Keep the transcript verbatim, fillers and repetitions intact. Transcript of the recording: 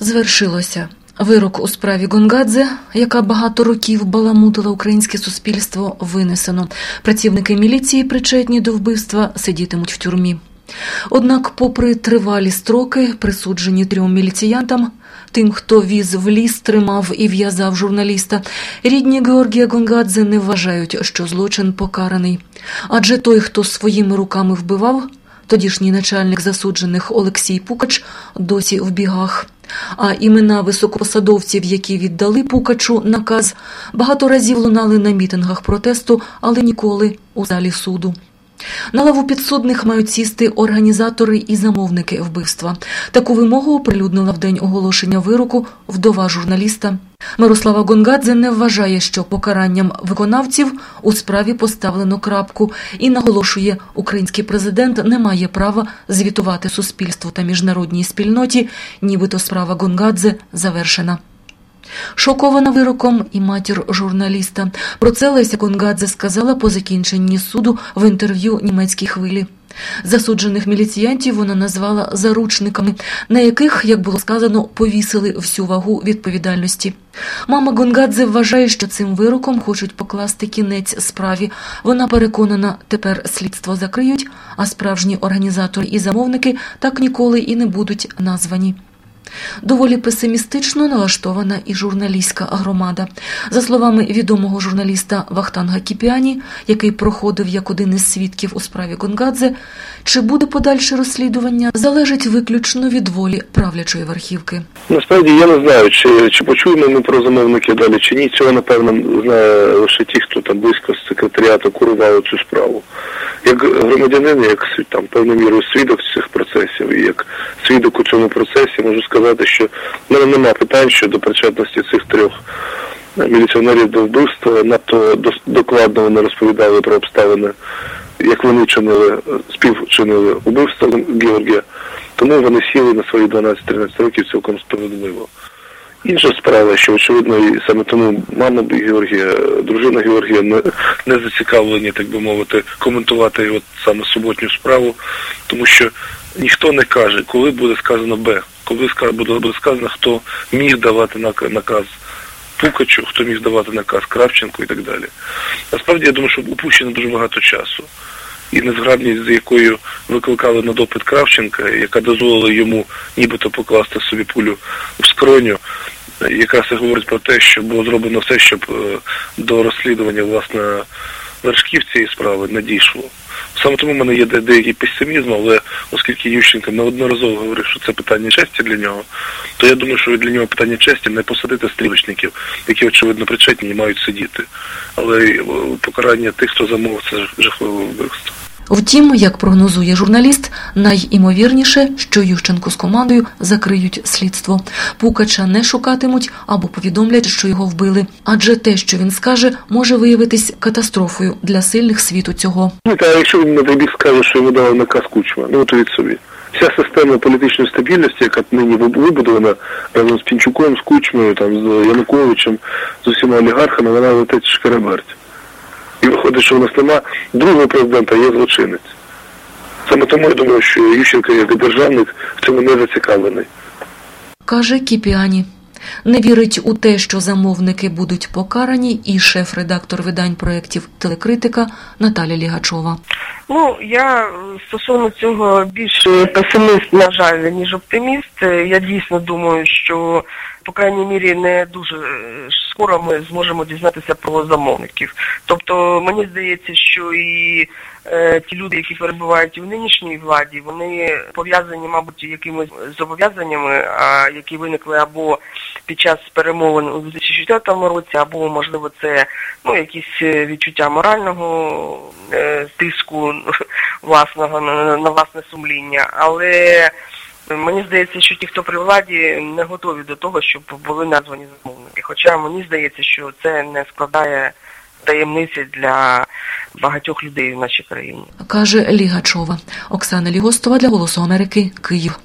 Звершилося. Вирок у справі Гонгадзе, яка багато років баламутила українське суспільство, винесено. Працівники міліції, причетні до вбивства, сидітимуть в тюрмі. Однак, попри тривалі строки, присуджені трьом міліціянтам, тим, хто віз в ліс, тримав і в'язав журналіста, рідні Георгія Гонгадзе не вважають, що злочин покараний. Адже той, хто своїми руками вбивав, тодішній начальник засуджених Олексій Пукач, досі в бігах. А імена високопосадовців, які віддали Пукачу наказ, багато разів лунали на мітингах протесту, але ніколи у залі суду. На лаву підсудних мають сісти організатори і замовники вбивства. Таку вимогу оприлюднила в день оголошення вироку вдова журналіста. Мирослава Гонгадзе не вважає, що покаранням виконавців у справі поставлено крапку і наголошує, український президент не має права звітувати суспільству та міжнародній спільноті, нібито справа Гонгадзе завершена. Шокована вироком і матір журналіста. Про це Леся Гонгадзе сказала по закінченні суду в інтерв'ю «Німецькій хвилі». Засуджених міліціянтів вона назвала заручниками, на яких, як було сказано, повісили всю вагу відповідальності. Мама Гонгадзе вважає, що цим вироком хочуть покласти кінець справі. Вона переконана, тепер слідство закриють, а справжні організатори і замовники так ніколи і не будуть названі. Доволі песимістично налаштована і журналістська громада. За словами відомого журналіста Вахтанга Кіпіані, який проходив як один із свідків у справі Гонгадзе, чи буде подальше розслідування, залежить виключно від волі правлячої верхівки. Насправді я не знаю, чи, чи почуємо ми про замовників далі, чи ні. Цього, напевно, знає лише ті, хто там близько з секретаріату курував цю справу. Як громадянин, як там певною мірою свідок цих процесів і як свідок у цьому процесі, можу сказати, що в мене немає питань щодо причетності цих трьох міліціонерів до вбивства. Надто докладно вони розповідали про обставини, як вони чинили, співчинили убивство Георгія. Тому вони сіли на свої дванадцять-тринадцять років цілком справедливо. Інша справа, що, очевидно, і саме тому мама Георгія, дружина Георгія не, не зацікавлені, так би мовити, коментувати його саме суботню справу, тому що ніхто не каже, коли буде сказано Б, коли буде сказано, хто міг давати наказ Пукачу, хто міг давати наказ Кравченку і так далі. Насправді, я думаю, що упущено дуже багато часу. І незграбність, з якою викликали на допит Кравченка, яка дозволила йому нібито покласти собі пулю в скроню, якраз і говорить про те, що було зроблено все, щоб до розслідування, власне, вершків цієї справи не дійшло. Саме тому в мене є деякий песимізм, але оскільки Ющенко неодноразово говорив, що це питання честі для нього, то я думаю, що для нього питання честі не посадити стрілочників, які, очевидно, причетні і мають сидіти. Але покарання тих, хто замовив, це жахливе вбивство. Втім, як прогнозує журналіст, найімовірніше, що Ющенко з командою закриють слідство. Пукача не шукатимуть або повідомлять, що його вбили. Адже те, що він скаже, може виявитись катастрофою для сильних світу цього. Ну, та якщо він на той бік скаже, що йому дали наказ Кучма, ну то від собі. Вся система політичної стабільності, яка нині вибудована разом з Пінчуком, з Кучмою, там, з Януковичем, з усіма олігархами, вона летить шкереберть. І виходить, що в нас нема другого президента, є злочинець. Саме тому я думаю, що Ющенко, як державник, в цьому не зацікавлений. Каже Кіпіані. Не вірить у те, що замовники будуть покарані, і шеф-редактор видань проєктів «Телекритика» Наталя Лігачова. Ну, я стосовно цього більш песиміст, на жаль, ніж оптиміст. Я дійсно думаю, що, по крайній мірі, не дуже скоро ми зможемо дізнатися про замовників. Тобто, мені здається, що і е, ті люди, які перебувають у нинішній владі, вони пов'язані, мабуть, якимись зобов'язаннями, а, які виникли або під час перемовин у дві тисячі четвертому році, або, можливо, це ну, якісь відчуття морального е, тиску власного на, на власне сумління. Але мені здається, що ті, хто при владі, не готові до того, щоб були названі замовники. Хоча мені здається, що це не складає таємниці для багатьох людей в нашій країні. Каже Лігачова. Оксана Лігостова для «Голосу Америки», Київ.